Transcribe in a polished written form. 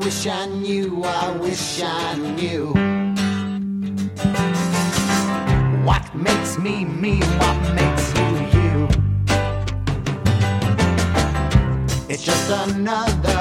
wish I knew, I wish I knew. What makes me me, what makes you you? It's just another